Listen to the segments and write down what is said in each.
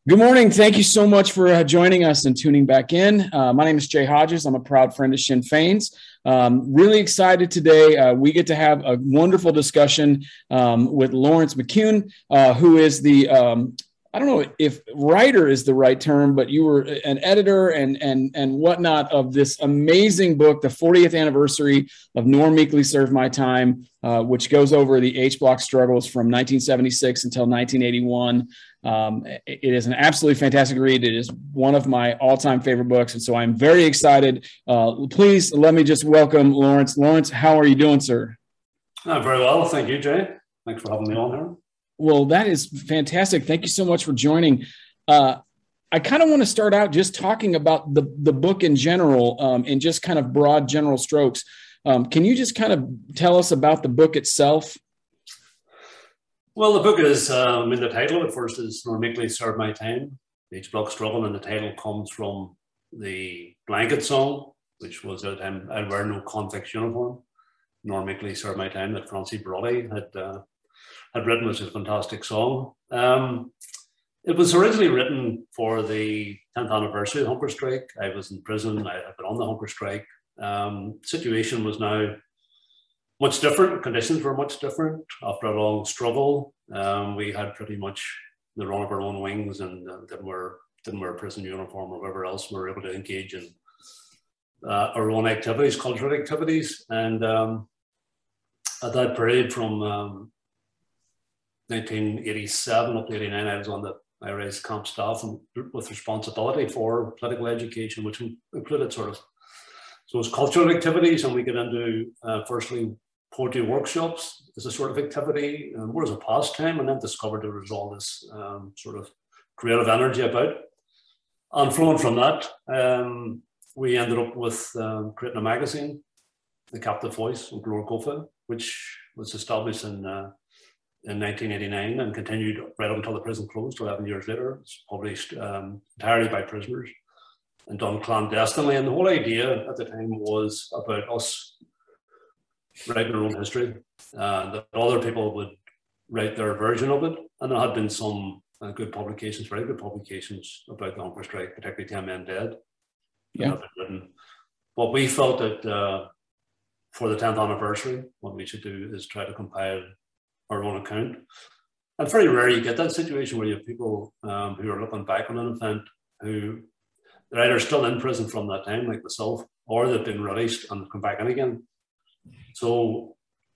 Good morning. Thank you so much for joining us and tuning back in. My name is Jay Hodges. I'm a proud friend of Sinn Féin's. Really excited today. We get to have a wonderful discussion with Lawrence McCune, who is the, I don't know if writer is the right term, but you were an editor and whatnot of this amazing book, the 40th anniversary of Nor Meekly Serve My Time, which goes over the H-Block struggles from 1976 until 1981. It is an absolutely fantastic read. It is one of my all-time favorite books, and so I'm very excited. Please let me just welcome Lawrence. Lawrence, how are you doing, sir? Very well. Thank you, Jay. Thanks for having me on here. Well, that is fantastic. Thank you so much for joining. I kind of want to start out just talking about the book in general, in just kind of broad general strokes. Can you just kind of tell us about the book itself? Well, the book is, the title of it first is Nor Meekly Serve My Time, the H-Block Struggle, and the title comes from the Blanket song, which was at the time, I wear no convict's uniform, Nor Meekly Serve My Time, that Francie Brody had written, which is a fantastic song. It was originally written for the 10th anniversary of the hunger strike. I was in prison, I had been on the hunger strike. Situation was now much different, conditions were much different. After a long struggle, we had pretty much the run of our own wings and didn't wear a prison uniform or whatever else. We were able to engage in our own activities, cultural activities. And at that period from 1987 up to 89, I was on the IRA's camp staff and with responsibility for political education, which included so it was cultural activities, and we get into firstly poetry workshops as a sort of activity, more as a pastime, and then discovered there was all this sort of creative energy about. And flowing from that, we ended up with creating a magazine, The Captive Voice of Glór Gofa, which was established in 1989 and continued right up until the prison closed 11 years later. It's published entirely by prisoners and done clandestinely. And the whole idea at the time was about us writing our own history, that other people would write their version of it. And there had been some good publications, very good publications about the hunger strike, particularly 10 Men Dead. Yeah. But we felt that for the 10th anniversary, what we should do is try to compile our own account. And very rare you get that situation where you have people who are looking back on an event who they're either still in prison from that time, like myself, or they've been released and come back in again. So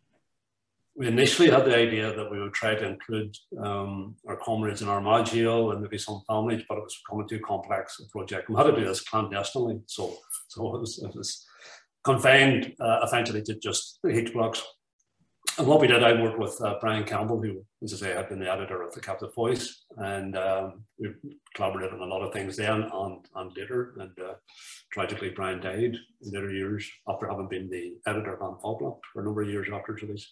we initially had the idea that we would try to include our comrades in Armagh jail and maybe some families, but it was becoming too complex a project. We had to do this clandestinely, so it was confined eventually to just the H-Blocks. And what we did, I worked with Brian Campbell, who, as I say, had been the editor of The Captive Voice, and we collaborated on a lot of things then and later. And tragically, Brian died in later years after having been the editor of An Phoblacht for a number of years after its release.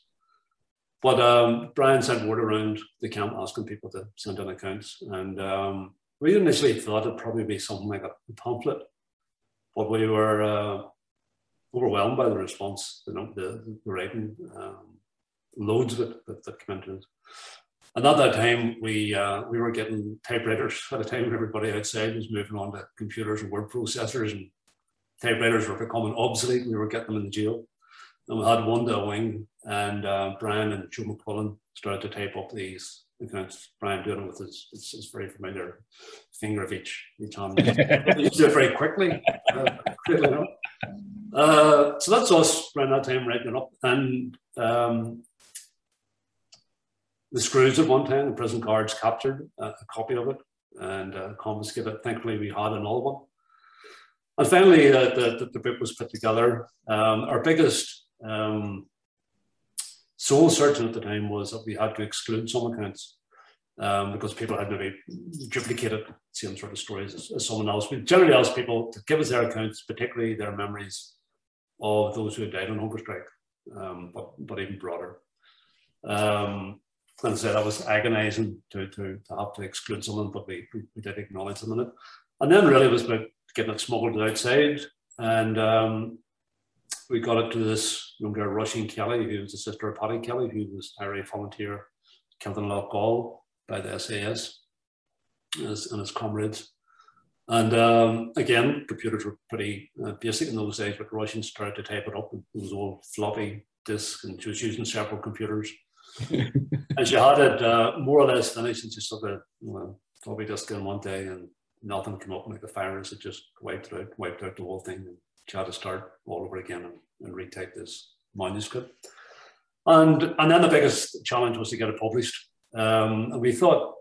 But Brian sent word around the camp asking people to send in accounts, and we initially thought it'd probably be something like a pamphlet, but we were overwhelmed by the response, the writing. Loads of it that came into it. And at that time, we were getting typewriters. At a time when everybody outside was moving on to computers and word processors, and typewriters were becoming obsolete. We were getting them in the jail. And we had one to a wing, and Brian and Joe McQuillan started to type up these accounts. Brian doing it with his very familiar finger of each hand. He did it very quickly. So that's us around that time writing it up. And the Screws at one time, the prison guards captured a copy of it and confiscated. Thankfully, we had another one. And finally, the book was put together. Our biggest soul searching at the time was that we had to exclude some accounts because people had maybe duplicated the same sort of stories as someone else. We generally asked people to give us their accounts, particularly their memories of those who had died on hunger strike, but even broader. And so that was agonizing to have to exclude someone, but we did acknowledge them in it. And then really it was about getting it smuggled outside. And we got it to this young girl, Roisin Kelly, who was the sister of Paddy Kelly, who was IRA volunteer killed in Loughgall by the SAS. and his comrades. And again, computers were pretty basic in those days, but the Russians started to type it up. It was all floppy disk, and she was using several computers. And she had it more or less finished, and she stuck a floppy disk in one day, and nothing came up like a virus. It just wiped out the whole thing. And she had to start all over again and retype this manuscript. And then the biggest challenge was to get it published. And we thought,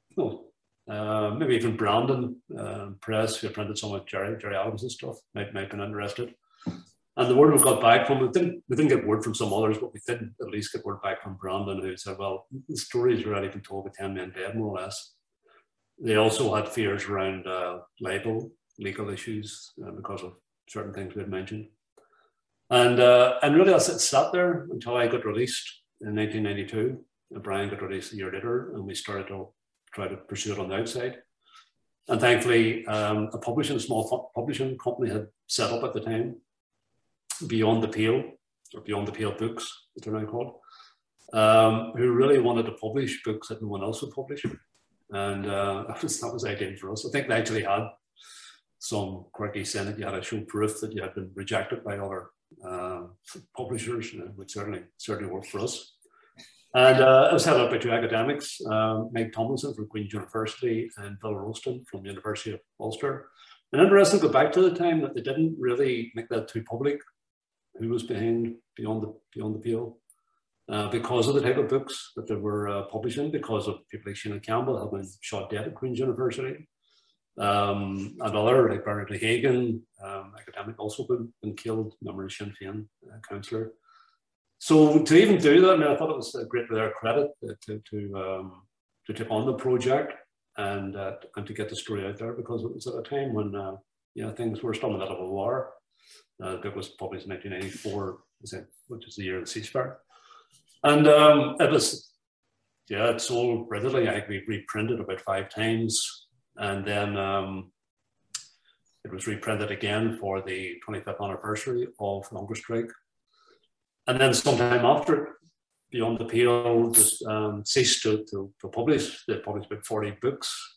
maybe even Brandon Press, who printed some of Gerry Adams' stuff, might have been interested. And the word we got back from, we didn't get word from some others, but we did at least get word back from Brandon, who said, well, the story's already been told with 10 men dead, more or less. They also had fears around libel, legal issues, because of certain things we had mentioned. And really, I sat there until I got released in 1992. And Brian got released a year later, and we started to try to pursue it on the outside. And thankfully, a small publishing company had set up at the time, Beyond the Pale, or Beyond the Pale Books, as they're now called, who really wanted to publish books that no one else would publish. And that was ideal for us. I think they actually had some quirky saying that you had to show proof that you had been rejected by other publishers, which certainly worked for us. And it was headed up by two academics, Mike Tomlinson from Queen's University and Bill Ralston from the University of Ulster. And interesting to go back to the time that they didn't really make that too public, who was behind Beyond the Pale, because of the type of books that they were publishing, because of people like Sheena Campbell had been shot dead at Queen's University, and other like Bernard Hagen, academic, also been killed, member of Sinn Féin councillor. So to even do that, I thought it was great to their credit to take on the project and to get the story out there, because it was at a time when things were still in the middle of a war. The book was published in 1994, which is the year of the ceasefire, and it sold readily. I think we reprinted about 5 times, and then it was reprinted again for the 25th anniversary of Hunger Strike. And then sometime after, Beyond the Pale just ceased to publish. They published about 40 books.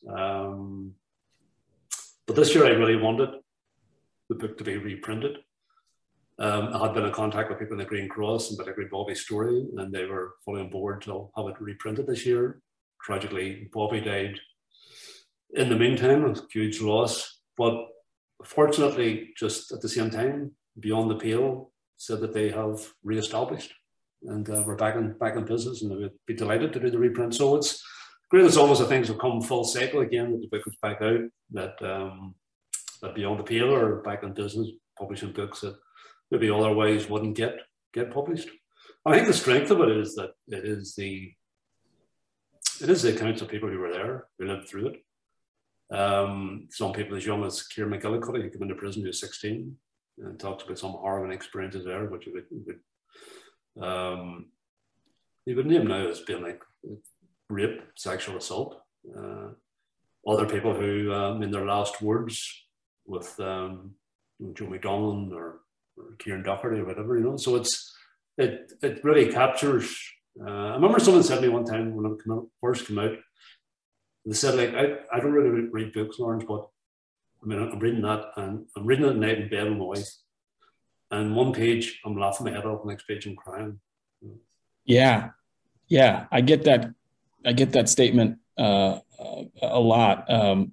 But this year I really wanted the book to be reprinted. I had been in contact with people in the Green Cross and particularly Bobby's story, and they were fully on board to have it reprinted this year. Tragically, Bobby died in the meantime, it was a huge loss. But fortunately, just at the same time, Beyond the Pale said that they have re-established, and we're back in business, and we'd be delighted to do the reprint. So it's great as always that things have come full cycle again, that the book was back out, that Beyond the Pale are back in business, publishing books that maybe otherwise wouldn't get published. I think the strength of it is that it is the accounts of people who were there, who lived through it. Some people as young as Kieran McGillicuddy, who came into prison when he was 16, and talks about some harrowing experiences there, which you would name now as being like rape, sexual assault. Other people who, in their last words with Joe McDonald or Kieran Doherty or whatever, So it really captures. I remember someone said to me one time when it first came out, they said, like, I don't really read books, Lawrence, but I'm reading that, and I'm reading it at night in bed with my wife. And one page, I'm laughing my head off, the next page, I'm crying. Yeah. I get that statement a lot.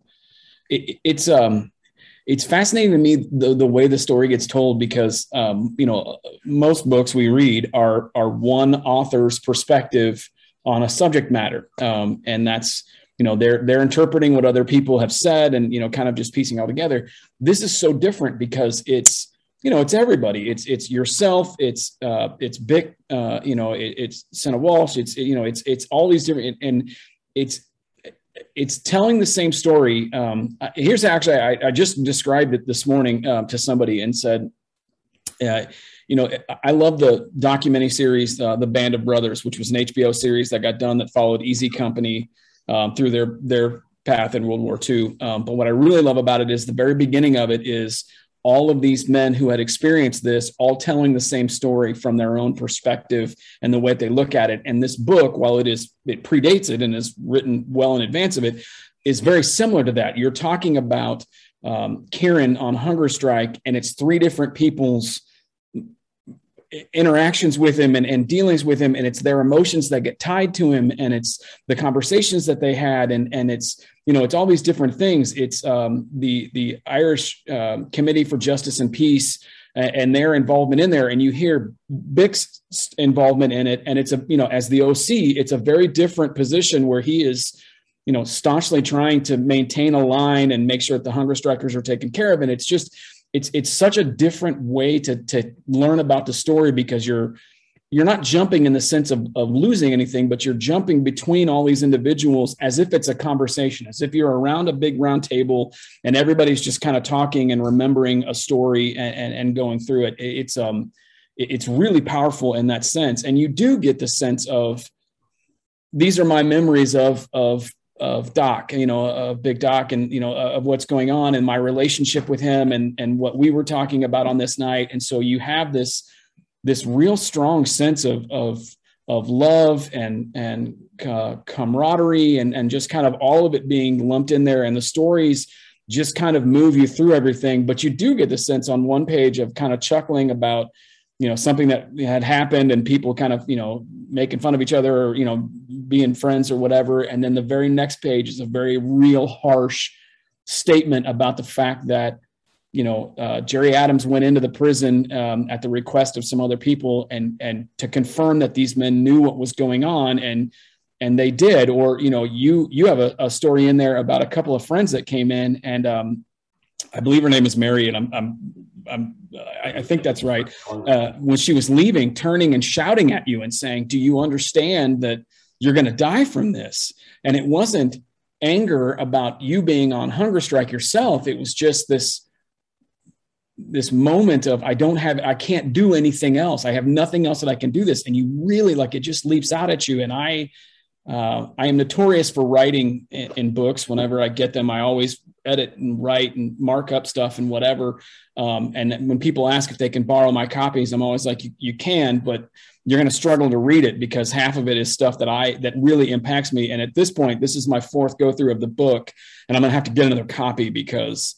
It's fascinating to me the way the story gets told, because most books we read are one author's perspective on a subject matter, and that's. They're interpreting what other people have said and, kind of just piecing all together. This is so different because it's everybody. It's yourself. It's Bick. It's Senna Walsh. It's all these different, and it's telling the same story. Here's actually, I just described it this morning to somebody and said, I love the documentary series, The Band of Brothers, which was an HBO series that got done that followed Easy Company through their path in World War II. But what I really love about it is the very beginning of it is all of these men who had experienced this, all telling the same story from their own perspective and the way they look at it. And this book, while it predates it and is written well in advance of it, is very similar to that. You're talking about Kieran on hunger strike, and it's three different people's interactions with him and dealings with him, and it's their emotions that get tied to him, and it's the conversations that they had, and it's, you know, it's all these different things. It's the Irish Committee for Justice and Peace and their involvement in there, and you hear Bic's involvement in it, and it's a, you know, as the OC, it's a very different position where he is, you know, staunchly trying to maintain a line and make sure that the hunger strikers are taken care of, and it's just it's such a different way to learn about the story, because you're not jumping in the sense of losing anything, but you're jumping between all these individuals as if it's a conversation, as if you're around a big round table and everybody's just kind of talking and remembering a story and going through it. It's really powerful in that sense. And you do get the sense of, these are my memories of Doc, you know, of Big Doc, and, you know, of what's going on and my relationship with him and what we were talking about on this night. And so you have this real strong sense of love and camaraderie and just kind of all of it being lumped in there. And the stories just kind of move you through everything. But you do get the sense on one page of kind of chuckling about, you know, something that had happened and people kind of, you know, making fun of each other or, you know, being friends or whatever. And then the very next page is a very real harsh statement about the fact that, you know, Jerry Adams went into the prison at the request of some other people and to confirm that these men knew what was going on, and they did. Or, you know, you have a story in there about a couple of friends that came in, and I believe her name is Mary, and I think that's right. When she was leaving, turning and shouting at you and saying, "Do you understand that you're going to die from this?" And it wasn't anger about you being on hunger strike yourself. It was just this moment of, I can't do anything else. I have nothing else that I can do this. And you really, like, it just leaps out at you. And I am notorious for writing in books. Whenever I get them, I always edit and write and mark up stuff and whatever. And when people ask if they can borrow my copies, I'm always like, you can, but you're going to struggle to read it, because half of it is stuff that really impacts me. And at this point, this is my fourth go through of the book, and I'm going to have to get another copy, because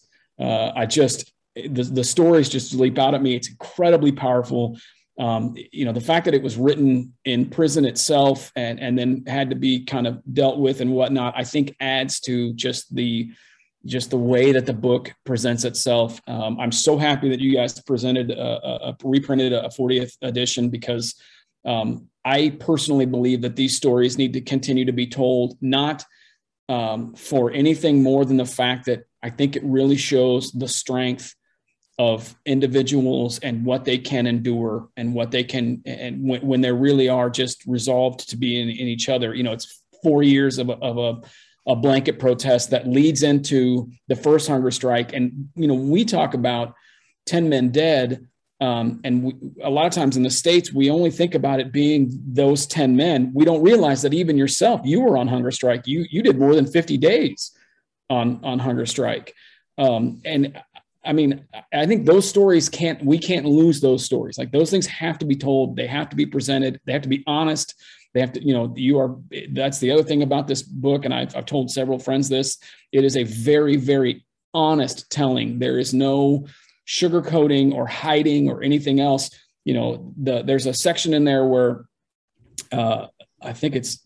the stories just leap out at me. It's incredibly powerful. You know, the fact that it was written in prison itself and then had to be kind of dealt with and whatnot, I think adds to just the way that the book presents itself. I'm so happy that you guys reprinted a 40th edition, because I personally believe that these stories need to continue to be told, not for anything more than the fact that I think it really shows the strength of individuals and what they can endure and what they can, and when they really are just resolved to be in each other. You know, it's 4 years of a blanket protest that leads into the first hunger strike. And, you know, we talk about 10 men dead. A lot of times in the States, we only think about it being those 10 men. We don't realize that even yourself, you were on hunger strike. You did more than 50 days on hunger strike. And I mean, I think those stories we can't lose those stories. Like, those things have to be told. They have to be presented. They have to be honest. They have to, you know, that's the other thing about this book. And I've told several friends this, it is a very, very honest telling. There is no sugarcoating or hiding or anything else. You know, there's a section in there where, I think it's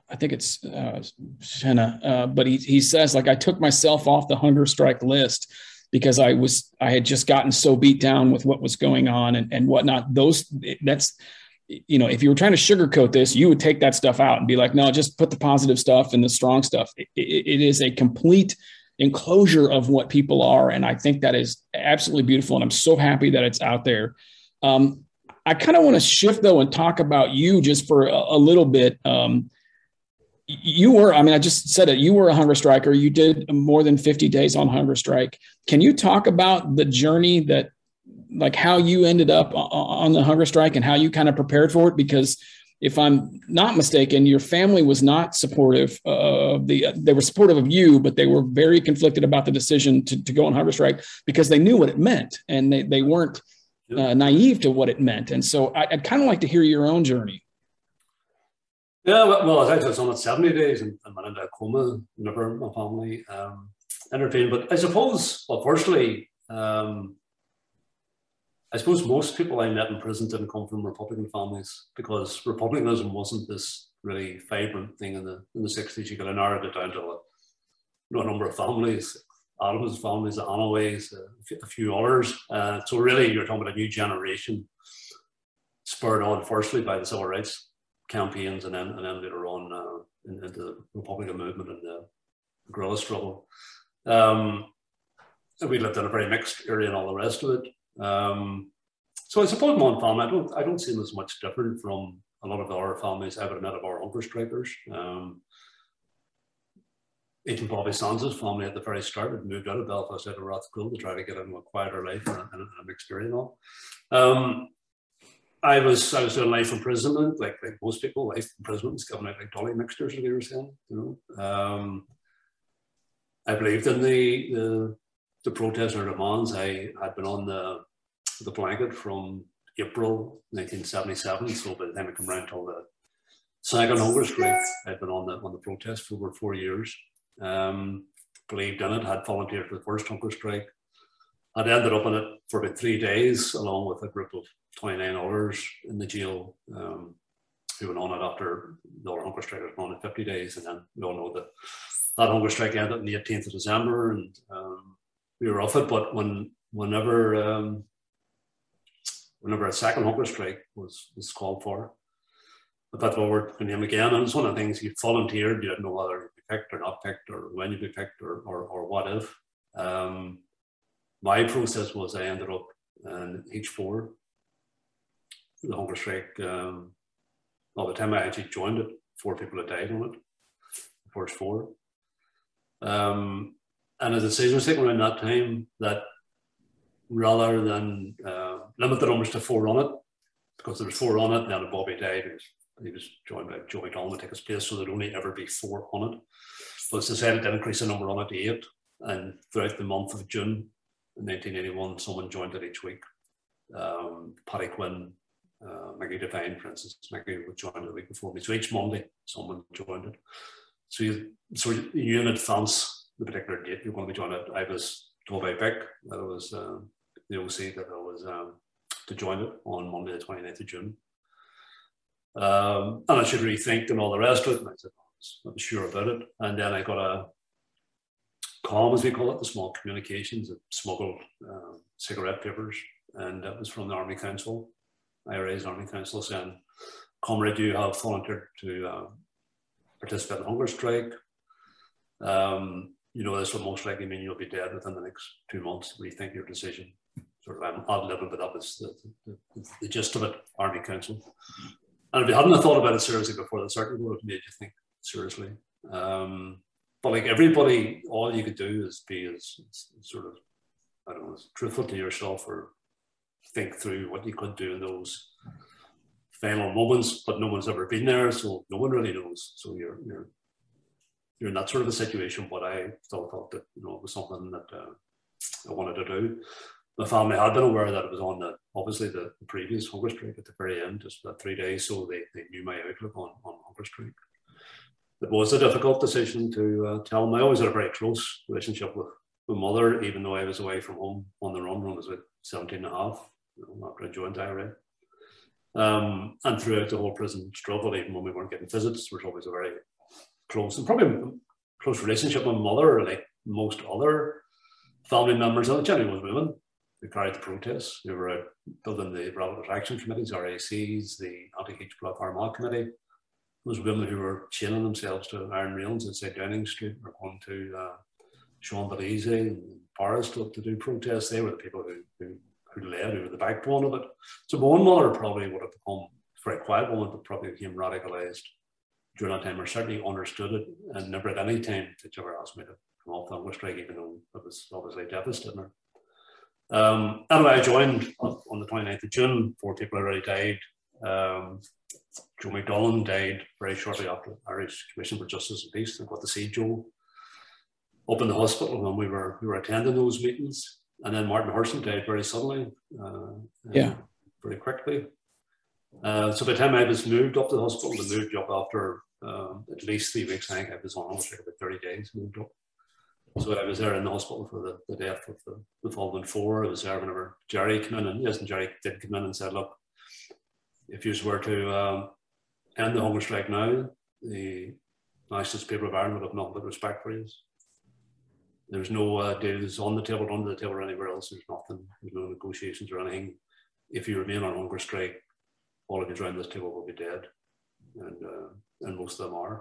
Senna, but he says, like, I took myself off the hunger strike list because I had just gotten so beat down with what was going on and whatnot. That's, you know, if you were trying to sugarcoat this, you would take that stuff out and be like, no, just put the positive stuff and the strong stuff. It is a complete enclosure of what people are. And I think that is absolutely beautiful. And I'm so happy that it's out there. I kind of want to shift though and talk about you just for a little bit. I just said it, you were a hunger striker. You did more than 50 days on hunger strike. Can you talk about the journey that, like, how you ended up on the hunger strike and how you kind of prepared for it? Because if I'm not mistaken, your family was not supportive they were supportive of you, but they were very conflicted about the decision to go on hunger strike, because they knew what it meant and they weren't naive to what it meant. And so I'd kind of like to hear your own journey. Yeah, well, I was on it 70 days and went into a coma. Never my family intervened. But I suppose, well, firstly, I suppose most people I met in prison didn't come from Republican families, because Republicanism wasn't this really vibrant thing in the 60s. You could have narrowed it down to a number of families, Adams families, the Hanaways, a few others. So really, you're talking about a new generation, spurred on firstly by the civil rights campaigns, and then later on into the Republican movement and the guerrilla struggle. We lived in a very mixed area and all the rest of it. So I suppose my family, I don't see them as much different from a lot of our families I would have met of our hunger strikers. Even Bobby Sands' family at the very start had moved out of Belfast, out of Rathcoole, to try to get into a quieter life and a mixed area and all. I was doing life imprisonment, like most people. Life imprisonment is given out like dolly mixtures, as we were saying. You know, I believed in the protests or demands. I had been on the blanket from April 1977. So by the time I come around till the second hunger strike, I'd been on the protest for over 4 years. Believed in it. Had volunteered for the first hunger strike. I'd ended up in it for about 3 days, along with a group of 29 others in the jail who went on it after the other hunger strike had gone on 50 days. And then we all know that hunger strike ended on the 18th of December, and we were off it. But whenever a second hunger strike was called for, I thought, well, we're going to name again. And it's one of the things, you volunteered, you didn't know whether you'd be picked or not picked, or when you'd be picked, or what if. My process was I ended up in H4. The hunger strike, by the time I actually joined it, 4 people had died on it, the first 4. And a decision was taken around that time that rather than limit the numbers to 4 on it, because there was 4 on it, and then Bobby died, he was joined by Joey Dolan to take his place, so there'd only ever be 4 on it. But it's decided to increase the number on it to 8, and throughout the month of June in 1981, someone joined it each week. Paddy Quinn, Maggie Devine, for instance. Maggie would join the week before me. So each Monday, someone joined it. So you knew in advance the particular date you're going to be joining it. I was told by Vic that it was the OC that I was to join it on Monday, the 29th of June. And I should rethink and all the rest of it. And I said, I was sure about it. And then I got a COM, as we call it, the small communications, that smuggled cigarette papers. And that was from the Army Council, IRA's Army Council, saying, Comrade, you have volunteered to participate in the hunger strike. You know, this will most likely mean you'll be dead within the next 2 months. Rethink your decision. Sort of, I'm ad-libbing, but that was the gist of it, Army Council. And if you hadn't thought about it seriously before, that certainly would have made you think seriously. But like everybody, all you could do is be as sort of, I don't know, as truthful to yourself, or think through what you could do in those final moments. But no one's ever been there, so no one really knows. So you're in that sort of a situation. But I still thought that, you know, it was something that I wanted to do. My family had been aware that it was on obviously the previous hunger strike at the very end, just that 3 days, so they knew my outlook on hunger strike. It was a difficult decision to tell them. I always had a very close relationship with my mother, even though I was away from home on the run when I was about 17 and a half, after I joined IRA. And throughout the whole prison struggle, even when we weren't getting visits, there was always a very close, and probably close relationship with my mother, like most other family members. And generally was women who carried the protests. We were out building the relevant action committees, RACs, the Anti-H Block Armagh Committee. Those women who were chaining themselves to iron railings outside Downing Street were going to Champs-Élysées and Paris to do protests. They were the people who led, who were the backbone of it. So my own mother probably would have become a very quiet woman, but probably became radicalised during that time, or certainly understood it, and never at any time did she ever ask me to come off the hunger strike, even though it was obviously devastating her. Anyway, I joined on the 29th of June. 4 people already died. Joe McDonald died very shortly after the Irish Commission for Justice and Peace. I got to see Joe up in the hospital when we were attending those meetings. And then Martin Hurson died very suddenly, very quickly. So by the time I was moved up to the hospital, they moved up after at least 3 weeks. I think I was on almost like about 30 days moved up. So I was there in the hospital for the death of the following 4. I was there whenever Jerry came in, and yes, and Jerry did come in and said, look, if you were to end the hunger strike now, the Nationalist People of Ireland would have nothing but respect for you. There's no deals on the table, under the table, or anywhere else. There's nothing. There's no negotiations or anything. If you remain on hunger strike, all of you around this table will be dead, and most of them are.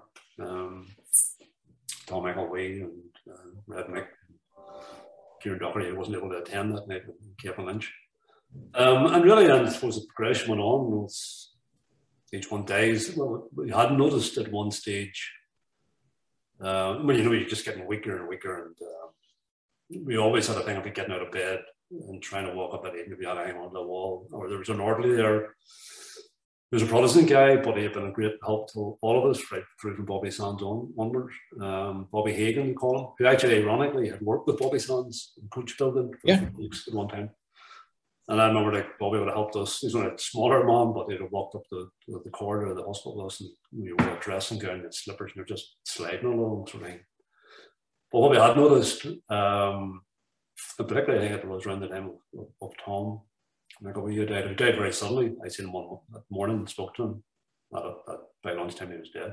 Tom McElwee and Red Mick, Kieran Doherty, who wasn't able to attend that night, and Kevin Lynch. And really, I suppose the progression went on. Each one dies. Well, we hadn't noticed at one stage. Well, you're just getting weaker and weaker, and we always had a thing of getting out of bed and trying to walk up at 8, maybe had to hang on the wall, or there was an orderly there. There was a Protestant guy, but he had been a great help to all of us, right through from Bobby Sands onwards. Bobby Hagan, we call him, who actually ironically had worked with Bobby Sands in Coach Building for a few weeks at one time. And I remember like Bobby would have helped us. He's only a smaller man, but he'd have walked up the corridor of the hospital with us, and we wore a dressing gown and slippers, and you're just sliding along sort of thing. But what we had noticed, and particularly I think it was around the time of Tom McElwee, who died very suddenly. I seen him one morning and spoke to him. By lunchtime he was dead.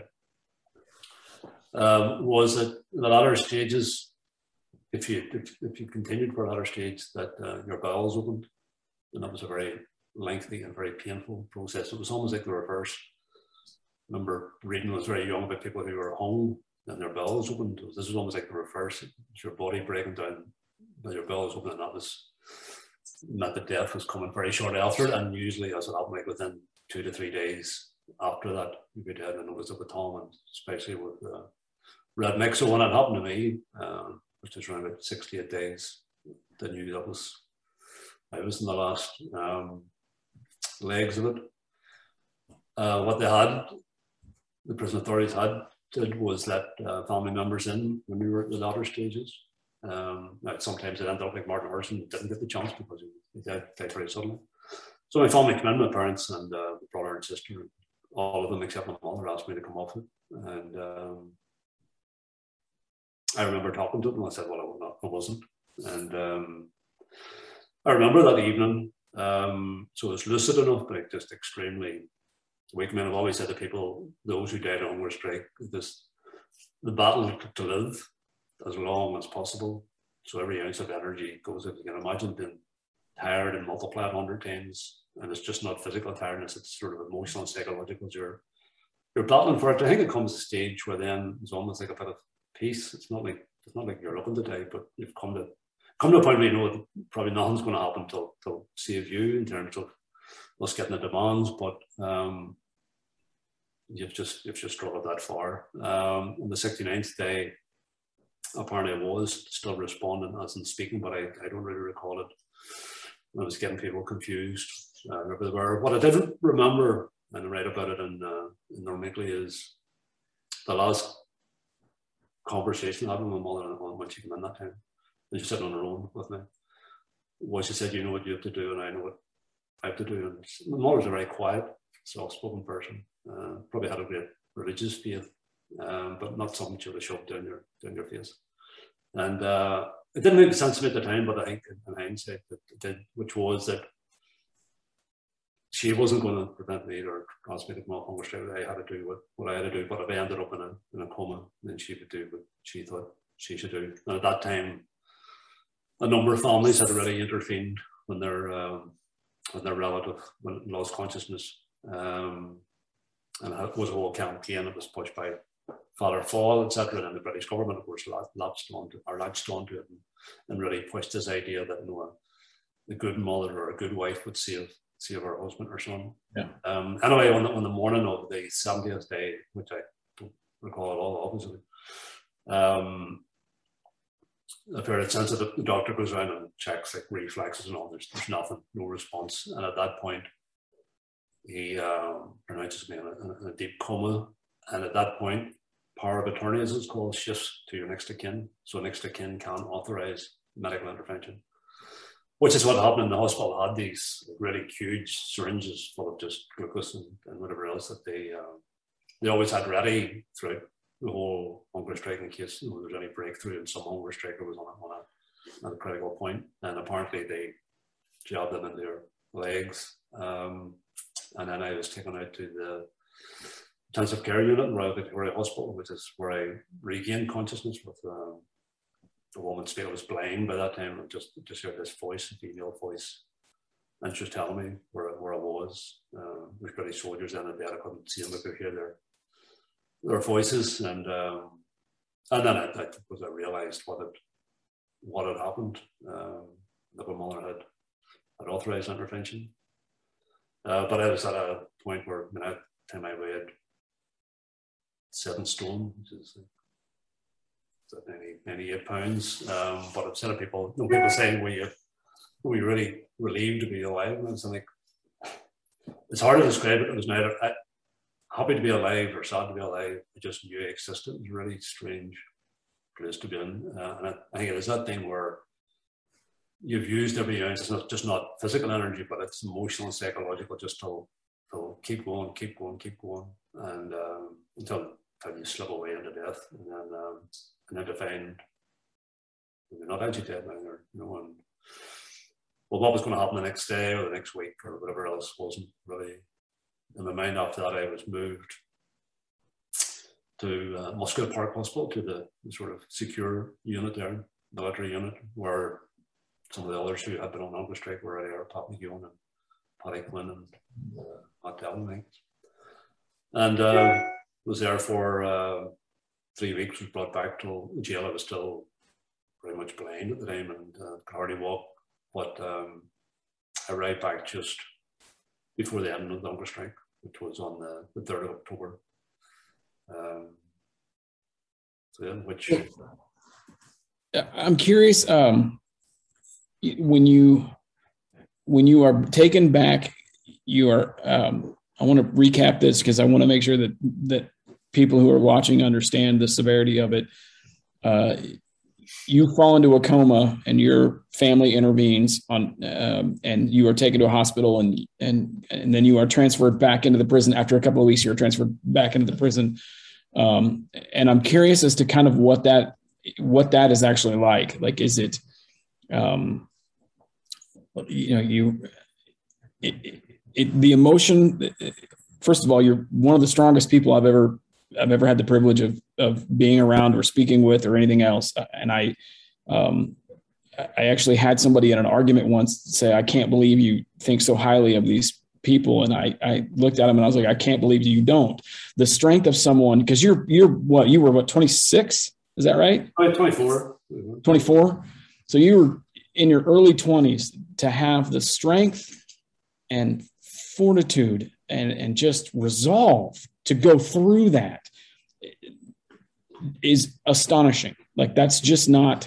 Was that in the latter stages, if you continued for a latter stage, that your bowels opened, and that was a very lengthy and very painful process. It was almost like the reverse. I remember reading when I was very young about people who were home and their bowels opened. This was almost like the reverse. It's your body breaking down, but your bowels opened, and that was meant that death was coming very shortly after it. And usually, as it happened, like within 2 to 3 days after that, you'd be dead. And it was with Tom, and especially with Red Mick. So when it happened to me, which was around about 6 to 8 days, I knew that I was in the last legs of it. What the prison authorities did was let family members in when we were at the latter stages. Sometimes it ended up like Martin Harrison didn't get the chance because he died very suddenly. So my family came in, my parents and brother and sister, all of them except my mother asked me to come off it. And I remember talking to them, and I said, well, I wasn't. And I remember that evening, so I was lucid enough, but just extremely weak. I mean, I've always said to people, those who died on hunger strike, the battle to live as long as possible. So every ounce of energy goes in. You can imagine being tired and multiply it 100 times. And it's just not physical tiredness, it's sort of emotional and psychological. You're battling for it. I think it comes a stage where then it's almost like a bit of peace. It's not like you're looking to die, but you've come to a point where you know that probably nothing's going to happen till save you in terms of us getting the demands, but you've just struggled that far. On the 69th day, apparently I was still responding as in speaking, but I don't really recall it. I was getting people confused. What I didn't remember, and I write about it in Normandy, is the last conversation I had with my mother when she came in that time. And she sat on her own with me. Well, she said, you know what you have to do, and I know what I have to do. And my mother's a very quiet, soft-spoken person. Probably had a great religious faith, but not something she would have shoved down your face. And it didn't make sense to me at the time, but I think in hindsight it did, which was that she wasn't going to prevent me or ask me to come off hunger strike. I had to do what I had to do, but if I ended up in a coma, then she would do what she thought she should do. And at that time, a number of families had already intervened when their relative lost consciousness, and it was a whole campaign that was pushed by Father Fall, etc. And the British government, of course, latched onto it and really pushed this idea that a good mother or a good wife would save her husband or son. Yeah. Anyway, on the morning of the 70th day, which I don't recall at all, obviously, a very sensitive, the doctor goes around and checks like reflexes and all. There's nothing, no response. And at that point, he pronounces me in a deep coma. And at that point, power of attorney, as it's called, shifts to your next of kin. So next of kin can authorize medical intervention. which is what happened in the hospital. Had these really huge syringes full of just glucose and whatever else that they always had ready throughout the whole hunger strike in case there was any breakthrough and some hunger striker was on a critical point. And apparently they jabbed them in their legs. And then I was taken out to the intensive care unit in Royal Victoria Hospital, which is where I regained consciousness with the woman still was blind by that time. Just heard this voice, a female voice, and she was telling me where I was. There's British soldiers in the bed. I couldn't see them, but I could hear their voices. And then I realised what had happened. That my mother had authorised intervention. But I was at a point where, at the time I weighed 7 stone, which is maybe 8 pounds. But I've seen people saying, were you really relieved to be alive? And it's like, it's hard to describe it. It was neither happy to be alive or sad to be alive. I just knew I existed. It was a really strange place to be in. And I think it is that thing where you've used every ounce. It's not just not physical energy, but it's emotional and psychological, just to keep going, and until you slip away into death, and then to find you're not actually dead now, and what was going to happen the next day or the next week or whatever else wasn't really in my mind. After that, I was moved to Musgrave Park Hospital, to the sort of secure unit there, military unit, where some of the others who had been on hunger strike were already there, Pat McEwen and Paddy Quinn and Matt Dillon. And was there for 3 weeks, was brought back to the jail. I was still very much blind at the time and could hardly walk. But I arrived back just before the end of the hunger strike, which was on the 3rd of October. I'm curious, when you are taken back, you are, I want to recap this because I want to make sure that people who are watching understand the severity of it. You fall into a coma and your family intervenes and you are taken to a hospital and then you are transferred back into the prison. After a couple of weeks, you're transferred back into the prison. And I'm curious as to kind of what that is actually like. Like, is it, the emotion, first of all, you're one of the strongest people I've ever had the privilege of being around or speaking with or anything else. And I actually had somebody in an argument once say, I can't believe you think so highly of these people. And I looked at him and I was like, I can't believe you don't. The strength of someone, because you were what, 26? Is that right? 24. 24. So you were in your early 20s to have the strength and fortitude and just resolve to go through that is astonishing. Like, that's just not,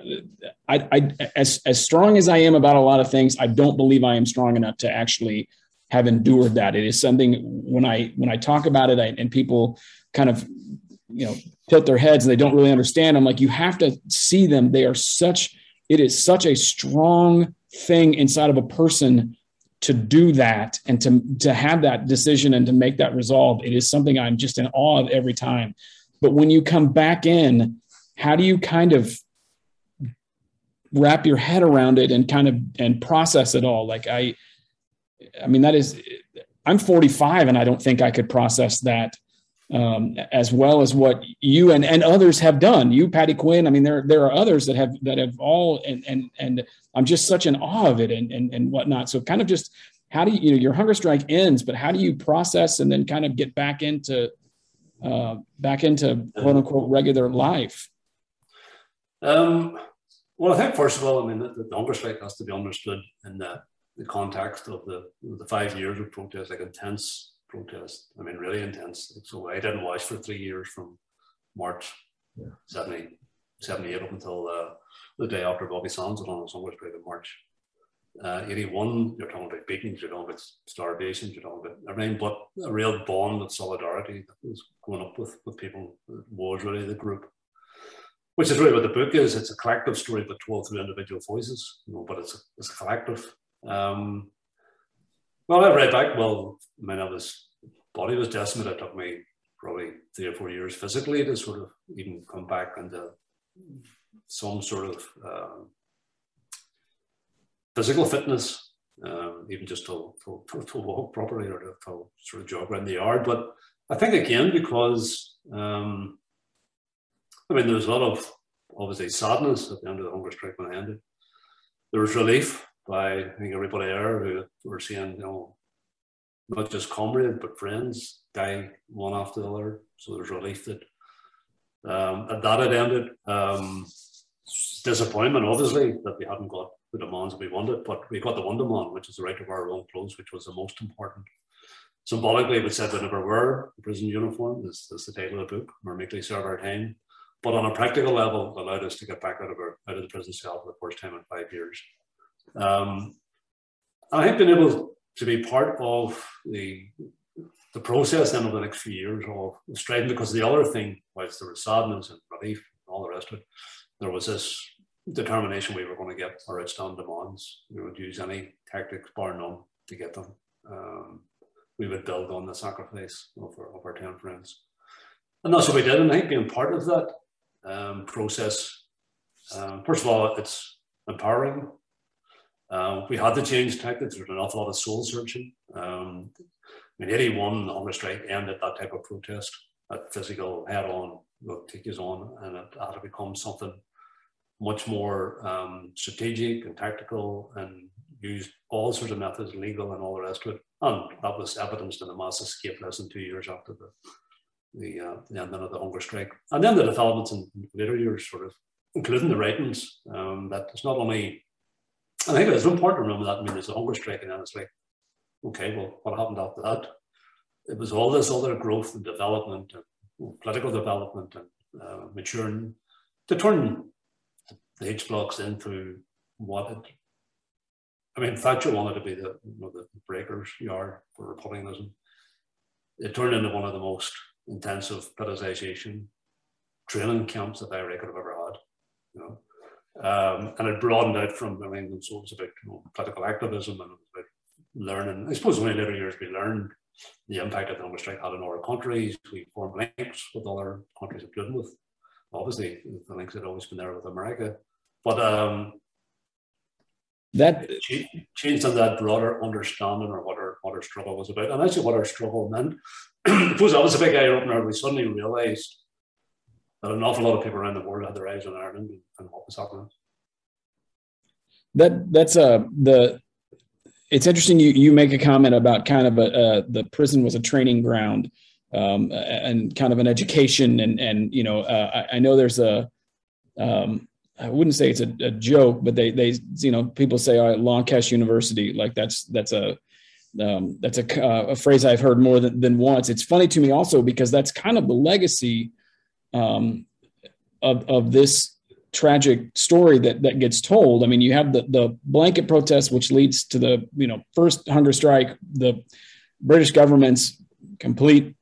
as strong as I am about a lot of things, I don't believe I am strong enough to actually have endured that. It is something when I talk about it and people kind of, tilt their heads and they don't really understand. I'm like, you have to see them. It is such a strong thing inside of a person to do that and to have that decision and to make that resolve. It is something I'm just in awe of every time. But when you come back in, how do you kind of wrap your head around it and process it all? Like, I mean, I'm 45 and I don't think I could process that as well as what you and others have done. You, Paddy Quinn. I mean, there are others that have all, and I'm just such in awe of it and whatnot. So kind of just, how do you, your hunger strike ends, but how do you process and then kind of get back into quote unquote regular life? Well, I think first of all, I mean, the hunger strike has to be understood in the context of the 5 years of protest, like intense protest. I mean, really intense. So I didn't watch for 3 years from March 78 up until the day after Bobby Sands was on his hunger strike in March 81. You're talking about beatings, you're talking about starvation, you're talking about everything, but a real bond of solidarity that was going up with people. It was really the group. which is really what the book is. It's a collective story, but told through individual voices, but it's a collective. Well, I read back, body was decimated. It took me probably 3 or 4 years physically to sort of even come back into some sort of physical fitness, even just to walk properly or to sort of jog around the yard. But I think again, because there was a lot of obviously sadness at the end of the hunger strike when it ended. There was relief by, I think, everybody there who were seeing, not just comrades but friends die one after the other. So there's relief that that had ended. Disappointment, obviously, that we hadn't got the demands that we wanted, but we got the one demand, which is the right to wear our own clothes, which was the most important. Symbolically, we said we never wear the prison uniform. This is the title of the book. We're meekly serve our time. But on a practical level, it allowed us to get back out of the prison cell for the first time in 5 years. I have been able to be part of the process then over the next few years of striving, because the other thing, whilst there was sadness and relief and all the rest of it, there was this determination we were going to get our outstanding demands. We would use any tactics, bar none, to get them. We would build on the sacrifice of our 10 friends. And that's what we did. And I think being part of that process, first of all, it's empowering. We had to change tactics. There was an awful lot of soul searching. 81, the hunger strike ended that type of protest, that physical head-on, will take us on, and it had to become something much more strategic and tactical, and used all sorts of methods, legal and all the rest of it. And that was evidenced in the mass escape less than 2 years after the ending of the hunger strike. And then the developments in later years, sort of, including the writings, that it's not only, I think it's important to remember that, there's a hunger strike, and then it's like, okay, well, what happened after that? It was all this other growth and development, and political development, and maturing to turn the H blocks into what it, Thatcher wanted to be the breaker's yard for republicanism. It turned into one of the most intensive politicization training camps that I could have ever had. And it broadened out from, so it was about political activism, and it was about learning. I suppose in the later years we learned the impact that the hunger strike had in other countries. We formed links with other countries, including with, obviously, the links had always been there with America. But that changed on that broader understanding of what our struggle was about, and actually what our struggle meant. It was a big eye opener. We suddenly realised that an awful lot of people around the world had their eyes on Ireland and what was happening. It's interesting you make a comment about kind of the prison was a training ground, and kind of an education, and I know there's I wouldn't say it's a joke, but they people say, all right, Lancaster University, like that's a phrase I've heard more than once. It's funny to me also because that's kind of the legacy of this tragic story that gets told. You have the blanket protest, which leads to the first hunger strike, the British government's complete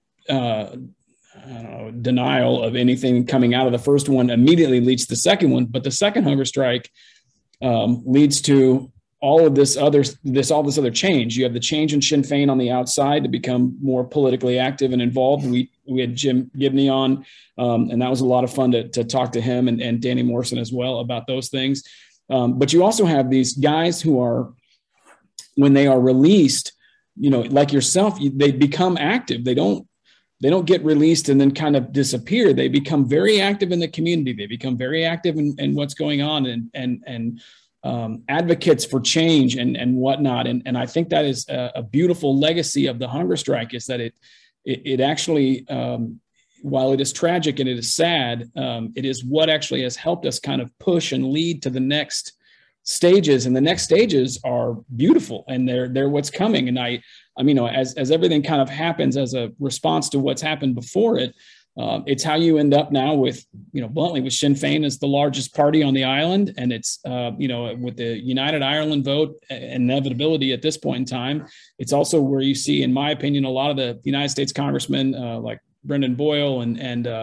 denial of anything coming out of the first one immediately leads to the second one. But the second hunger strike leads to all this other change. You have the change in Sinn Féin on the outside to become more politically active and involved. We had Jim Gibney on, and that was a lot of fun to talk to him and Danny Morrison as well about those things. But you also have these guys who are, when they are released, like yourself, they become active. They don't get released and then kind of disappear. They become very active in the community. They become very active in what's going on and advocates for change and whatnot. And I think that is a beautiful legacy of the hunger strike, is that it actually, while it is tragic and it is sad, it is what actually has helped us kind of push and lead to the next stages. And the next stages are beautiful, and they're what's coming. And as everything kind of happens as a response to what's happened before it, it's how you end up now with, bluntly, with Sinn Féin as the largest party on the island. And it's, with the United Ireland vote inevitability at this point in time, it's also where you see, in my opinion, a lot of the United States congressmen like Brendan Boyle and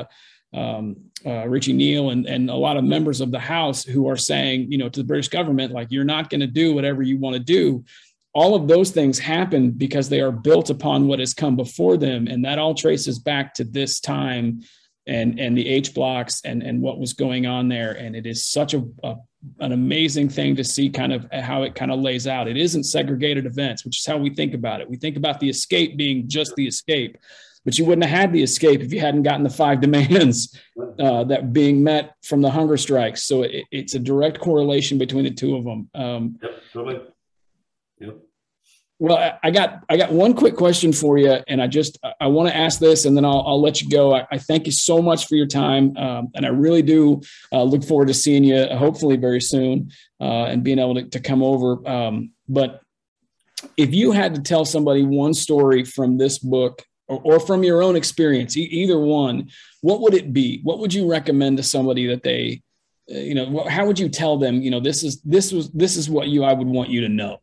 Richie Neal and a lot of members of the House who are saying, to the British government, like, you're not going to do whatever you want to do. All of those things happen because they are built upon what has come before them. And that all traces back to this time and the H blocks and what was going on there. And it is such an amazing thing to see kind of how it kind of lays out. It isn't segregated events, which is how we think about it. We think about the escape being just the escape, but you wouldn't have had the escape if you hadn't gotten the 5 demands that being met from the hunger strikes. So it's a direct correlation between the two of them. Yep, totally. Yep. Well, I got one quick question for you, and I want to ask this, and then I'll let you go. I thank you so much for your time, and I really do look forward to seeing you hopefully very soon and being able to come over. But if you had to tell somebody one story from this book or from your own experience, either one, what would it be? What would you recommend to somebody that they, how would you tell them, this is what I would want you to know?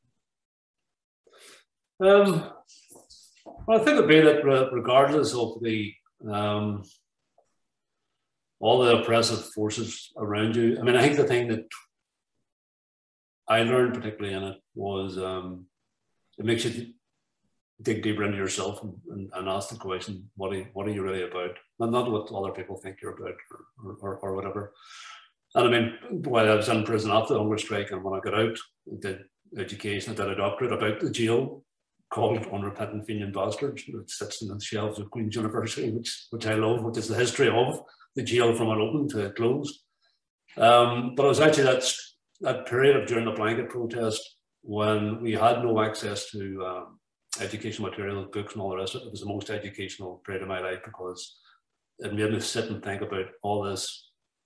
Well, I think it'd be that regardless of the all the oppressive forces around you, I mean, I think the thing that I learned particularly in it was it makes you dig deeper into yourself and ask the question, what are you really about? Not what other people think you're about or whatever. And I mean, while I was in prison after the hunger strike, and when I got out, I did education, I did a doctorate about the jail called Unrepentant Fenian Bastards, which sits in the shelves of Queen's University, which I love, which is the history of the jail from it opened to it closed. But it was actually that period of during the blanket protest when we had no access to educational material, books and all the rest of it. It was the most educational period of my life because it made me sit and think about all this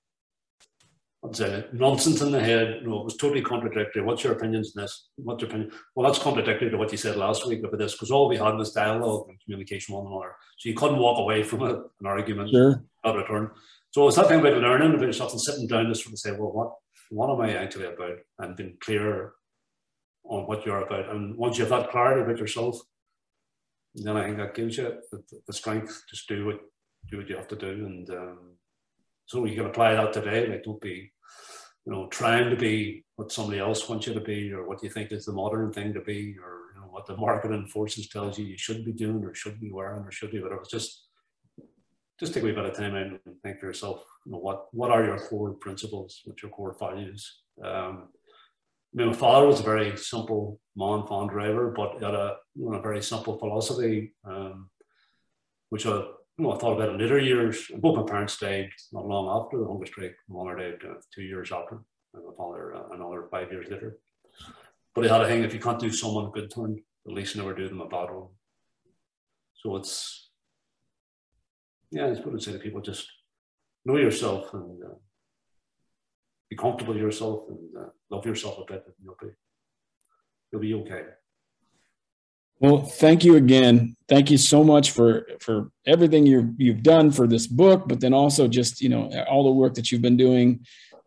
nonsense in the head. It was totally contradictory. What's your opinions on this? What's your opinion? Well, that's contradictory to what you said last week about this, because all we had was dialogue and communication with one another. So you couldn't walk away from an argument, sure, not return. So it's that thing about learning about yourself and sitting down just to say, well, what am I actually about? And being clear on what you're about. And once you have that clarity about yourself, then I think that gives you the strength to do what you have to do. And so you can apply that today. Like, don't be, trying to be what somebody else wants you to be, or what you think is the modern thing to be, or what the marketing forces tells you should be doing, or should be wearing, or should be whatever. Just take a wee bit of time out and think to yourself, what are your core principles, what's your core values? My father was a very simple man, fan driver, but he had a very simple philosophy, which I thought about in later years. Both my parents died not long after the hunger strike. My mother died 2 years after, and my father another 5 years later. But he had a thing: if you can't do someone a good turn, at least never do them a bad one. So it's what I'd say to people: just know yourself and be comfortable with yourself and love yourself a bit, and you'll be okay. Well, thank you again. Thank you so much for everything you've done for this book, but then also just, all the work that you've been doing.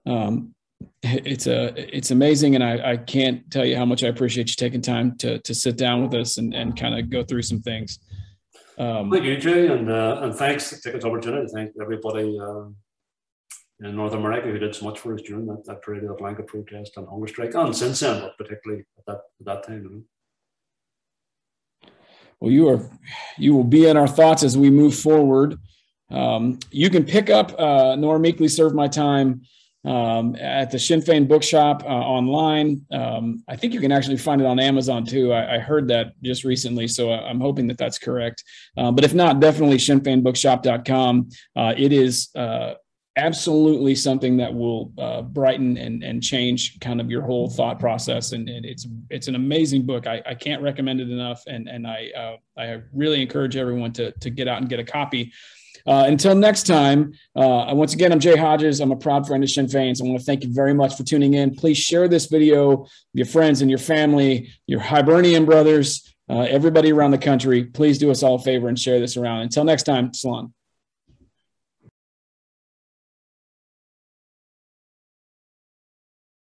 It's amazing. And I can't tell you how much I appreciate you taking time to sit down with us and kind of go through some things. Thank you, Jay. And thanks to take this opportunity to thank everybody in North America who did so much for us during that period of the blanket protest and hunger strike, and since then, but particularly at that time. Well, you will be in our thoughts as we move forward. You can pick up Nor Meekly Serve My Time at the Sinn Féin Bookshop online. I think you can actually find it on Amazon too. I heard that just recently, so I'm hoping that that's correct. But if not, definitely SinnFeinBookshop.com. It is absolutely something that will brighten and change kind of your whole thought process. And it's an amazing book. I can't recommend it enough. And I really encourage everyone to get out and get a copy. Until next time, once again, I'm Jay Hodges. I'm a proud friend of Sinn Féin's. I want to thank you very much for tuning in. Please share this video with your friends and your family, your Hibernian brothers, everybody around the country. Please do us all a favor and share this around. Until next time, Salon.